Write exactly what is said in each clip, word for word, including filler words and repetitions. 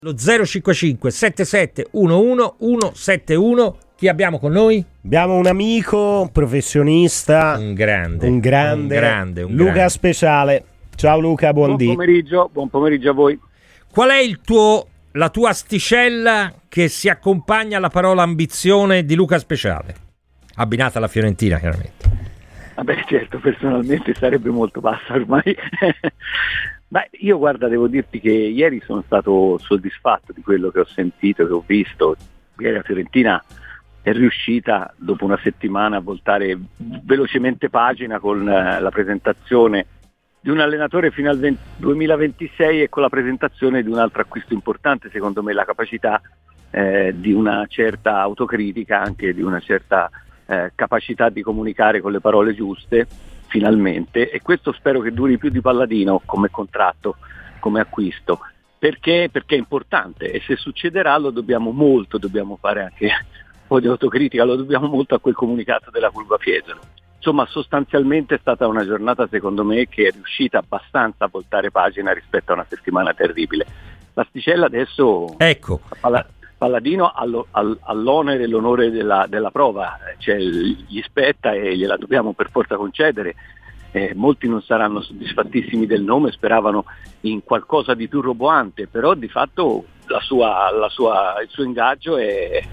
Lo zero cinquantacinque settantasette undici centosettantuno. Chi abbiamo con noi? Abbiamo un amico professionista, un grande, un grande, un grande un Luca grande. Speciale. Ciao Luca, buon, buon pomeriggio, buon pomeriggio a voi. Qual è il tuo la tua asticella che si accompagna alla parola ambizione di Luca Speciale? Abbinata alla Fiorentina, chiaramente. Vabbè, certo, personalmente sarebbe molto bassa ormai. Beh, io guarda, devo dirti che ieri sono stato soddisfatto di quello che ho sentito, che ho visto. Ieri la Fiorentina è riuscita dopo una settimana a voltare velocemente pagina con la presentazione di un allenatore fino al duemilaventisei e con la presentazione di un altro acquisto importante, secondo me la capacità eh, di una certa autocritica, anche di una certa eh, capacità di comunicare con le parole giuste, finalmente, e questo spero che duri più di Palladino come contratto, come acquisto, perché, perché è importante, e se succederà lo dobbiamo molto, dobbiamo fare anche un po' di autocritica, lo dobbiamo molto a quel comunicato della Curva Fiesole. Insomma, sostanzialmente è stata una giornata, secondo me, che è riuscita abbastanza a voltare pagina rispetto a una settimana terribile. L'asticella adesso, ecco, Palla, Palladino allo, all, all'onere e l'onore della, della prova, cioè gli spetta e gliela dobbiamo per forza concedere. Eh, molti non saranno soddisfattissimi del nome, speravano in qualcosa di più roboante, però di fatto la sua, la sua, il suo ingaggio è,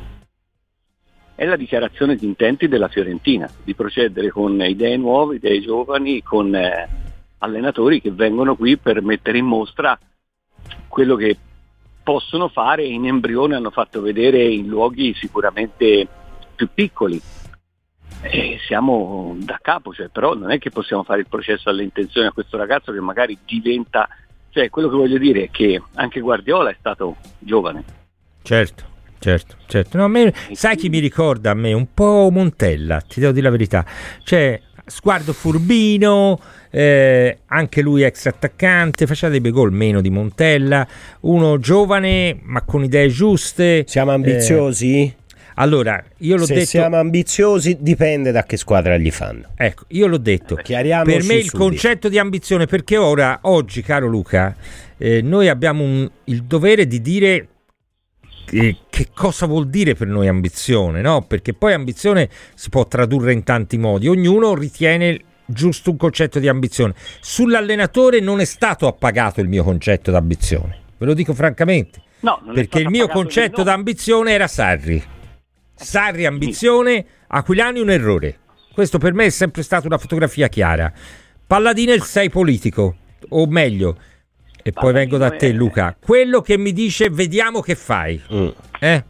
è la dichiarazione di intenti della Fiorentina, di procedere con idee nuove, idee giovani, con eh, allenatori che vengono qui per mettere in mostra quello che possono fare in embrione, hanno fatto vedere in luoghi sicuramente più piccoli. E siamo da capo, cioè, però non è che possiamo fare il processo alle intenzioni a questo ragazzo che magari diventa, cioè quello che voglio dire è che anche Guardiola è stato giovane. Certo, certo, certo. No, a me, sai chi mi ricorda a me? Un po' Montella, ti devo dire la verità. Cioè, sguardo furbino, eh, anche lui ex attaccante, faceva dei bei gol meno di Montella, uno giovane ma con idee giuste. Siamo ambiziosi? Eh, allora, io l'ho Se detto. siamo ambiziosi dipende da che squadra gli fanno. Ecco, io l'ho detto. Chiariamoci per me il subito. concetto di ambizione, perché ora, oggi, caro Luca, eh, noi abbiamo un, il dovere di dire che, che cosa vuol dire per noi ambizione, no? Perché poi ambizione si può tradurre in tanti modi, ognuno ritiene giusto un concetto di ambizione. Sull'allenatore non è stato appagato il mio concetto di ambizione, ve lo dico francamente, no, non perché il mio concetto di ambizione era Sarri. Sarri ambizione, Aquilani un errore. Questo per me è sempre stata una fotografia chiara. Palladino il sei politico, o meglio, e poi vengo da te Luca, quello che mi dice vediamo che fai. Mm. Eh?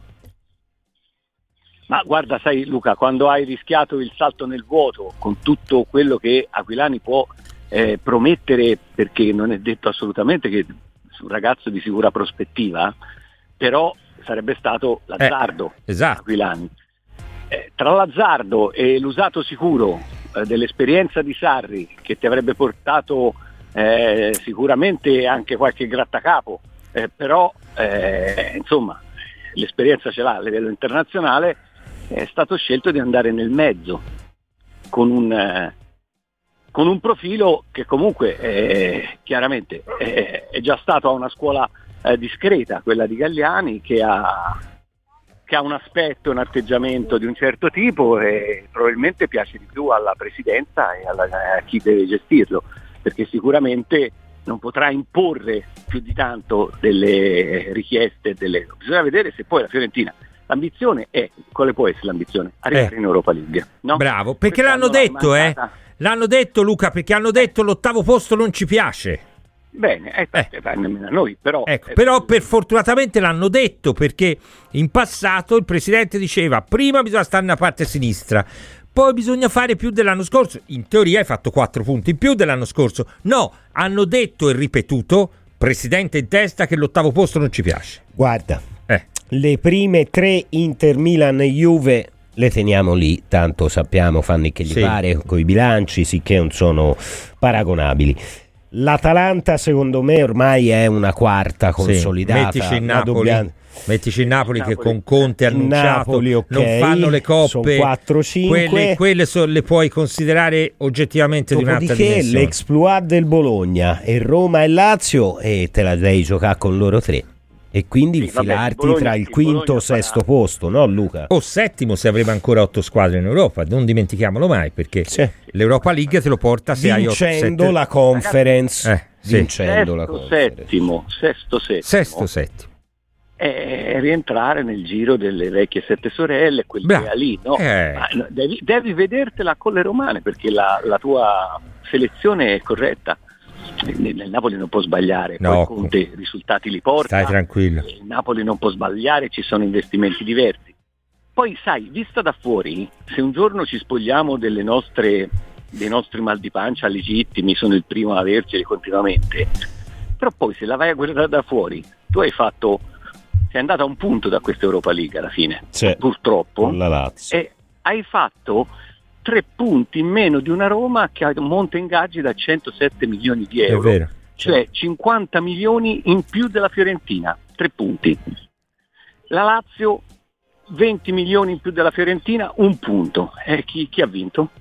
Ma guarda, sai Luca, quando hai rischiato il salto nel vuoto con tutto quello che Aquilani può eh, promettere, perché non è detto assolutamente che un ragazzo di sicura prospettiva, però sarebbe stato l'azzardo eh, esatto. Aquilani. Eh, tra l'azzardo e l'usato sicuro eh, dell'esperienza di Sarri, che ti avrebbe portato eh, sicuramente anche qualche grattacapo, eh, però eh, insomma l'esperienza ce l'ha a livello internazionale, è stato scelto di andare nel mezzo con un, eh, con un profilo che comunque eh, chiaramente eh, è già stato a una scuola Eh, discreta, quella di Galliani, che ha, che ha un aspetto, un atteggiamento di un certo tipo e probabilmente piace di più alla presidenza e alla, a chi deve gestirlo, perché sicuramente non potrà imporre più di tanto delle richieste, delle... bisogna vedere se poi la Fiorentina, l'ambizione è, quale può essere l'ambizione? Arrivare eh. in Europa League, no? Bravo, perché Quest'anno l'hanno detto, eh? L'hanno detto Luca, perché hanno detto l'ottavo posto non ci piace. Bene, eh, eh. nemmeno a noi, però... Ecco, eh, però per fortunatamente l'hanno detto, perché in passato il presidente diceva prima bisogna stare nella parte sinistra, poi bisogna fare più dell'anno scorso. In teoria hai fatto quattro punti in più dell'anno scorso. No, hanno detto e ripetuto, presidente in testa, che l'ottavo posto non ci piace. Guarda, eh. le prime tre Inter, Milan e Juve le teniamo lì, tanto sappiamo fanno che gli sì. pare con i bilanci, sicché non sono paragonabili. L'Atalanta secondo me ormai è una quarta consolidata. Sì, mettici in Napoli, dobbiamo... mettici in Napoli che con Conte ha annunciato Napoli, okay. non fanno le coppe, quattro cinque. Quelle, quelle so, le puoi considerare oggettivamente di un'altra dimensione. Dopodiché l'exploit del Bologna e Roma e Lazio e te la devi giocare con loro tre. E quindi sì, infilarti vabbè, Bologna, tra il quinto e sesto posto, no Luca? O settimo se avremo ancora otto squadre in Europa, non dimentichiamolo mai, perché sì. l'Europa League te lo porta se hai otto, vincendo sette... la conference, eh, sì. vincendo sesto, la conference. settimo, sesto, settimo. Sesto, settimo. È rientrare nel giro delle vecchie sette sorelle, quell'idea lì, no? Eh. Ma devi, devi vedertela con le romane, perché la, la tua selezione è corretta. Il Napoli non può sbagliare, no, poi Conte i risultati li porta. Stai tranquillo. Il Napoli non può sbagliare, ci sono investimenti diversi. Poi sai, vista da fuori, se un giorno ci spogliamo delle nostre, dei nostri mal di pancia legittimi, sono il primo a averceli continuamente, però poi se la vai a guardare da fuori, tu hai fatto, sei andato a un punto da questa Europa League alla fine, C'è, purtroppo, con la Lazio. E hai fatto tre punti in meno di una Roma che ha un monte ingaggi da centosette milioni di euro, È vero. cioè cinquanta milioni in più della Fiorentina, tre punti. La Lazio venti milioni in più della Fiorentina, un punto. E chi, chi ha vinto?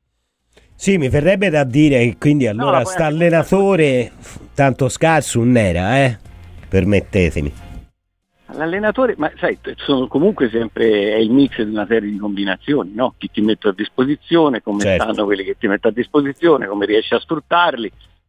Sì, mi verrebbe da dire che quindi allora no, sta allenatore tanto scarso non era, eh? Permettetemi. L'allenatore, ma sai, sono comunque sempre è il mix di una serie di combinazioni, no? Chi ti mette a disposizione, come certo. stanno quelli che ti mette a disposizione, come riesci a sfruttarli.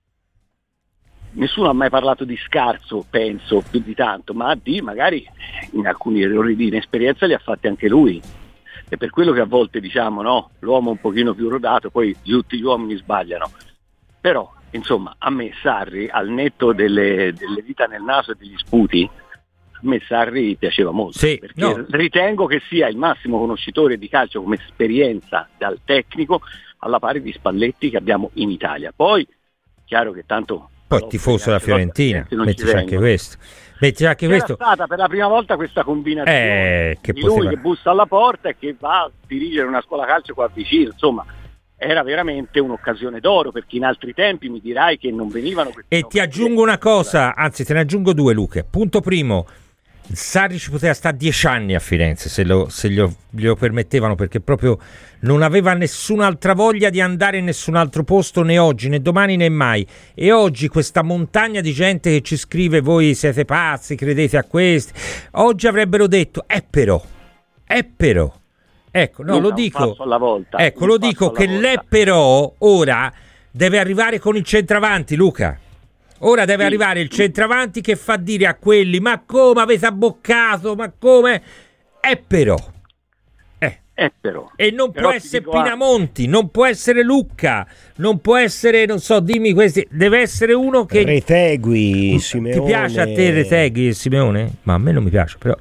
Nessuno ha mai parlato di scarso, penso, più di tanto, ma di magari in alcuni errori di inesperienza li ha fatti anche lui. E per quello che a volte diciamo, no, l'uomo un pochino più rodato, poi tutti gli uomini sbagliano. Però, insomma, a me Sarri, al netto delle, delle dita nel naso e degli sputi, a me Sarri piaceva molto, sì, perché no. ritengo che sia il massimo conoscitore di calcio come esperienza dal tecnico alla pari di Spalletti che abbiamo in Italia. Poi, chiaro che tanto... Poi tifoso della Fiorentina, mettici anche questo. Mettici anche C'era questo. stata per la prima volta questa combinazione eh, che di poteva... lui che bussa alla porta e che va a dirigere una scuola calcio qua vicino, insomma era veramente un'occasione d'oro, perché in altri tempi mi dirai che non venivano queste e ti aggiungo una cosa, anzi te ne aggiungo due, Luca. Punto primo, Sarri ci poteva stare dieci anni a Firenze se, lo, se glielo, glielo permettevano, perché proprio non aveva nessun'altra voglia di andare in nessun altro posto, né oggi né domani né mai. E oggi questa montagna di gente che ci scrive voi siete pazzi, credete a questi, oggi avrebbero detto è però è però ecco, no, lo dico alla volta, ecco lo dico che l'è però ora deve arrivare con il centravanti, Luca. Ora deve sì. arrivare il centravanti che fa dire a quelli ma come avete abboccato, ma come è però eh. è però e non però può essere dico, Pinamonti ah. non può essere Lucca, non può essere, non so, dimmi questi, deve essere uno che Retegui, Simeone. Ti piace a te Retegui, Simeone? Ma a me non mi piace, però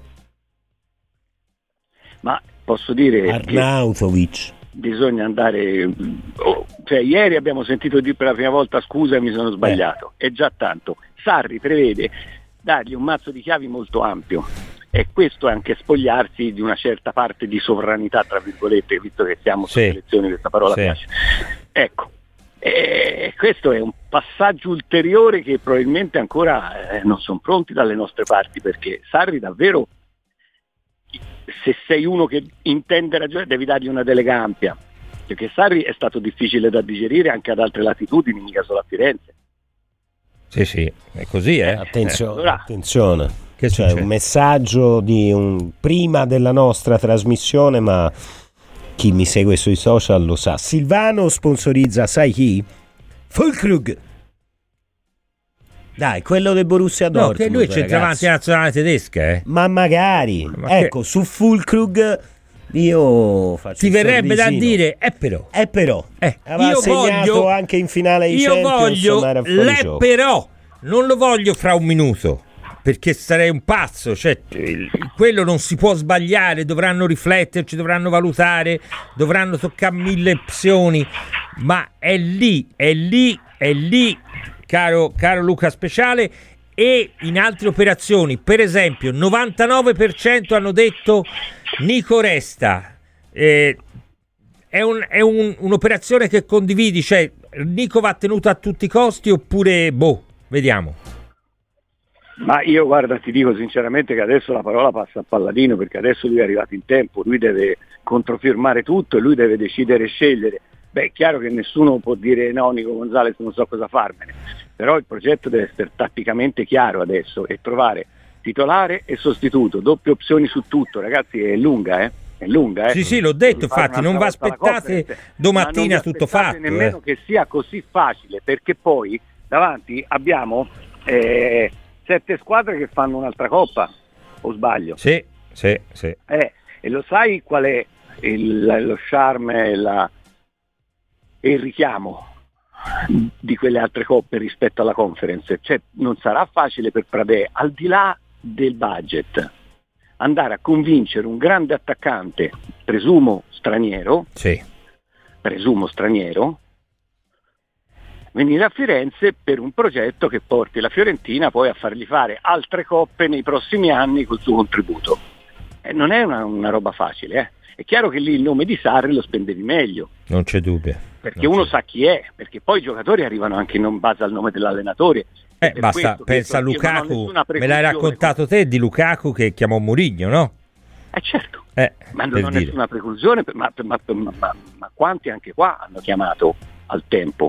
ma posso dire Arnautovic bisogna andare, oh, cioè ieri abbiamo sentito dire per la prima volta scusa mi sono sbagliato, eh. è già tanto. Sarri prevede dargli un mazzo di chiavi molto ampio e questo è anche spogliarsi di una certa parte di sovranità tra virgolette, visto che siamo sì. su elezioni, questa parola sì. piace, ecco, e questo è un passaggio ulteriore che probabilmente ancora eh, non sono pronti dalle nostre parti, perché Sarri davvero, se sei uno che intende ragionare, devi dargli una delega ampia, perché Sarri è stato difficile da digerire anche ad altre latitudini, mica solo a Firenze. Sì, sì, è così, eh. Attenzione, allora, attenzione. Che c'è un messaggio di un prima della nostra trasmissione, ma chi mi segue sui social lo sa. Silvano sponsorizza, sai chi? Füllkrug. Dai, quello del Borussia Dortmund. No, che lui è centravanti nazionale tedesca, eh. Ma magari, ma ecco, che... su Füllkrug io faccio ti verrebbe sorrisino. da dire è però. È però. Eh, aveva io segnato voglio anche in finale di io Champions, voglio l'è gioco. però. Non lo voglio fra un minuto, perché sarei un pazzo, cioè quello non si può sbagliare, dovranno rifletterci, dovranno valutare, dovranno toccare mille opzioni, ma è lì, è lì, è lì, caro, caro Luca Speciale. E in altre operazioni, per esempio, novantanove per cento hanno detto Nico resta. Eh, è, un, è un, un'operazione che condividi, cioè Nico va tenuto a tutti i costi oppure boh, vediamo. Ma io guarda, ti dico sinceramente che adesso la parola passa a Palladino, perché adesso lui è arrivato in tempo, lui deve controfirmare tutto e lui deve decidere e scegliere. Beh, è chiaro che nessuno può dire no, Nico Gonzalez non so cosa farmene, però il progetto deve essere tatticamente chiaro adesso e trovare titolare e sostituto, doppie opzioni su tutto, ragazzi, è lunga, eh? È lunga, eh? Sì, sì, l'ho detto, infatti, non vi aspettate domattina tutto fatto. Nemmeno eh. che sia così facile, perché poi davanti abbiamo eh, sette squadre che fanno un'altra coppa, o sbaglio? Sì, sì, sì. Eh, e lo sai qual è il, lo charme e, la, e il richiamo di quelle altre coppe rispetto alla Conference? Cioè, non sarà facile per Pradè, al di là del budget, andare a convincere un grande attaccante, presumo straniero, sì. presumo straniero, venire a Firenze per un progetto che porti la Fiorentina poi a fargli fare altre coppe nei prossimi anni col suo contributo. E non è una, una roba facile, eh. È chiaro che lì il nome di Sarri lo spendevi meglio. Non c'è dubbio. Perché uno sa chi è, perché poi i giocatori arrivano anche in base al nome dell'allenatore. Eh, basta, pensa a Lukaku, me l'hai raccontato te di Lukaku che chiamò Mourinho, no? Eh certo, eh, ma non ho dire. nessuna preclusione, ma, ma, ma, ma, ma quanti anche qua hanno chiamato al tempo?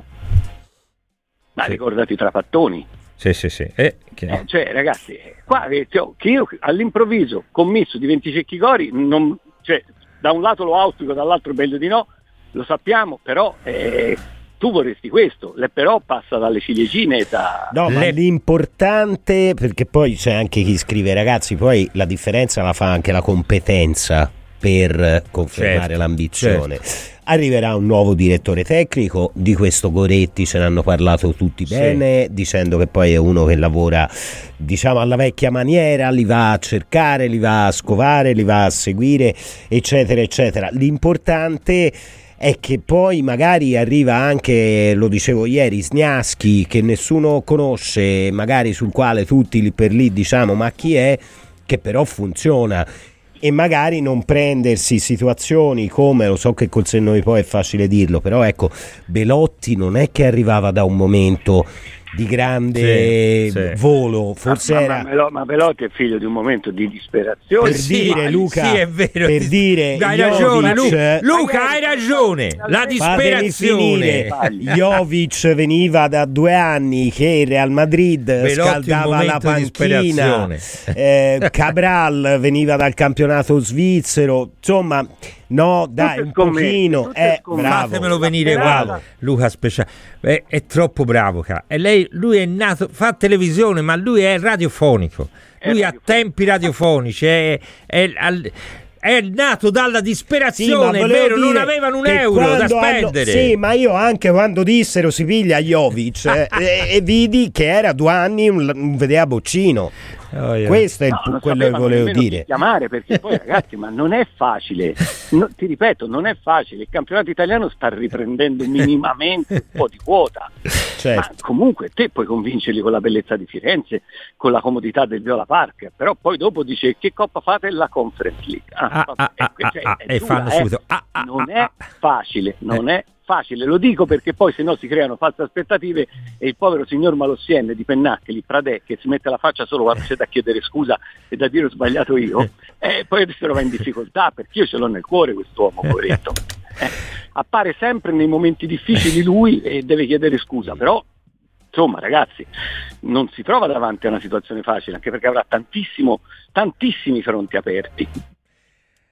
Ma sì. Ricordati i Trapattoni. Sì, sì, sì. Eh, che... eh, cioè ragazzi, qua cioè, che io all'improvviso, commesso di venti secchi cori, non, cioè, da un lato lo auspico, dall'altro meglio di no, lo sappiamo, però... Eh, tu vorresti questo, le però passa dalle ciliegine da... No, ma le... l'importante, perché poi c'è anche chi scrive, ragazzi, poi la differenza la fa anche la competenza per confermare certo, l'ambizione. Certo. Arriverà un nuovo direttore tecnico, di questo Goretti ce ne hanno parlato tutti bene, sì. Dicendo che poi è uno che lavora, diciamo, alla vecchia maniera, li va a cercare, li va a scovare, li va a seguire, eccetera, eccetera. L'importante è che poi magari arriva anche, lo dicevo ieri, Sniaschi, che nessuno conosce, magari sul quale tutti lì per lì diciamo ma chi è, che però funziona, e magari non prendersi situazioni come, lo so che col senno di poi è facile dirlo, però ecco, Belotti non è che arrivava da un momento di grande sì, sì. volo, forse ma, era ma, ma Belotti è figlio di un momento di disperazione, per sì, dire Luca, sì, è vero, per dire hai Jovic, ragione Luca, Luca hai ragione, la disperazione. Jovic veniva da due anni che il Real Madrid Belotti scaldava la panchina, eh, Cabral veniva dal campionato svizzero, insomma no dai un pochino eh, bravo. Fatemelo venire qua Luca Speciale, è, è troppo bravo e lei, lui è nato, fa televisione ma lui è radiofonico, lui ha tempi radiofonici, è, è, è, è nato dalla disperazione, sì, è vero, non avevano un euro da spendere. Hanno, sì, ma io anche quando dissero si piglia Jovic eh, e, e vidi che era due anni un, un vedea boccino. Oh, yeah. Questo è il, no, quello che volevo dire. Chiamare, perché poi ragazzi, ma non è facile. No, ti ripeto, non è facile. Il campionato italiano sta riprendendo minimamente un po' di quota. Certo. Ma comunque te puoi convincerli con la bellezza di Firenze, con la comodità del Viola Park, però poi dopo dice che coppa fate la Conference League. Ah, ah, ah, ah, cioè, ah, e dura, fanno eh. subito. Ah, ah, non ah, è facile, non eh. è facile, lo dico perché poi se no si creano false aspettative e il povero signor Malossienne di Pennacchi, lì Pradè, che si mette la faccia solo quando c'è da chiedere scusa e da dire ho sbagliato io, e poi si trova in difficoltà perché io ce l'ho nel cuore quest'uomo, poveretto. Eh, appare sempre nei momenti difficili lui e deve chiedere scusa, però insomma ragazzi non si trova davanti a una situazione facile, anche perché avrà tantissimo, tantissimi fronti aperti,